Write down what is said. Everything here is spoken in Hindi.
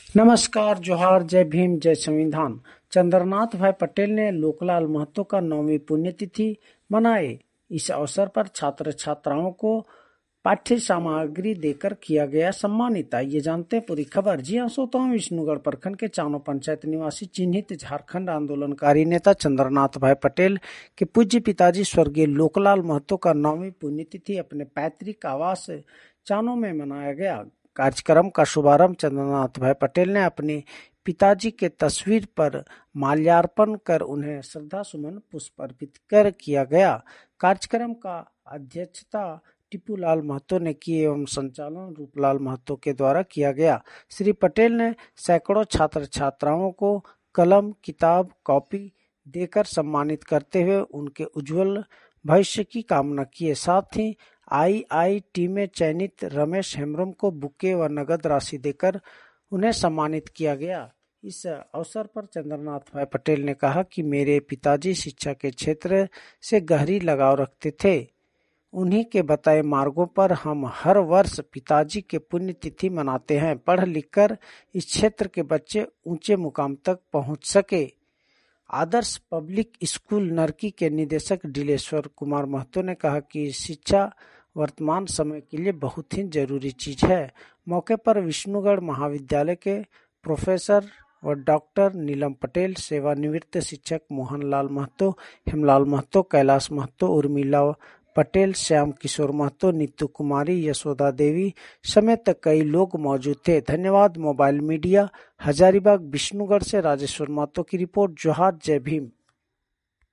नमस्कार, जोहार, जय भीम, जय संविधान। चंद्रनाथ भाई पटेल ने लोकलाल महतो का 9वीं पुण्यतिथि मनाए। इस अवसर पर छात्र छात्राओं को पाठ्य सामग्री देकर किया गया सम्मानित। आइए जानते हैं पूरी खबर। जी हाँ श्रोताओं, विष्णुगढ़ प्रखंड के चानो पंचायत निवासी चिन्हित झारखंड आंदोलनकारी नेता चंद्रनाथ भाई पटेल के पूज्य पिताजी स्वर्गीय लोकलाल महतो का 9वीं पुण्यतिथि अपने पैतृक आवास चानो में मनाया गया। कार्यक्रम का शुभारंभ चंद्रनाथ भाई पटेल ने अपने पिताजी के तस्वीर पर माल्यार्पण कर उन्हें श्रद्धा सुमन पुष्प अर्पित कर किया गया। कार्यक्रम का अध्यक्षता टीपूलाल महतो ने की एवं संचालन रूपलाल महतो के द्वारा किया गया। श्री पटेल ने सैकड़ों छात्र छात्राओं को कलम, किताब, कॉपी देकर सम्मानित करते हुए उनके उज्जवल भविष्य की कामना की। साथ ही आईआईटी में चयनित रमेश हेम्ब्रम को बुके व नगद राशि देकर उन्हें सम्मानित किया गया। इस अवसर पर चंद्रनाथ भाई पटेल ने कहा कि मेरे पिताजी शिक्षा के क्षेत्र से गहरी लगाव रखते थे। उन्हीं के बताए मार्गों पर हम हर वर्ष पिताजी के पुण्यतिथि मनाते हैं। पढ़ लिखकर इस क्षेत्र के बच्चे ऊंचे मुकाम तक पहुंच सके। आदर्श पब्लिक स्कूल नरकी के निदेशक डिलेश्वर कुमार महतो ने कहा कि शिक्षा वर्तमान समय के लिए बहुत ही जरूरी चीज है। मौके पर विष्णुगढ़ महाविद्यालय के प्रोफेसर व डॉक्टर नीलम पटेल, सेवानिवृत्त शिक्षक मोहनलाल महतो, हेमलाल महतो, कैलाश महतो, उर्मिला पटेल, श्याम किशोर महतो, नीतू कुमारी, यशोदा देवी समेत कई लोग मौजूद थे। धन्यवाद। मोबाइल मीडिया, हजारीबाग, विष्णुगढ़ से राजेश्वर महतो की रिपोर्ट। जोहार, जय भीम।